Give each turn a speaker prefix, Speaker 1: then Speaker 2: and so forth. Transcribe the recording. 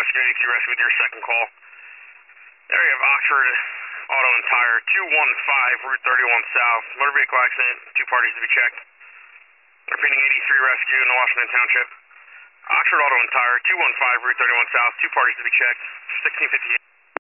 Speaker 1: Rescue 83 Rescue with your second call. Area of Oxford Auto and Tire, 215 Route 31 South. Motor vehicle accident, 2 parties to be checked. Repeating 83 Rescue in the Washington Township. Oxford Auto and Tire, 215 Route 31 South, 2 parties to be checked. 1658.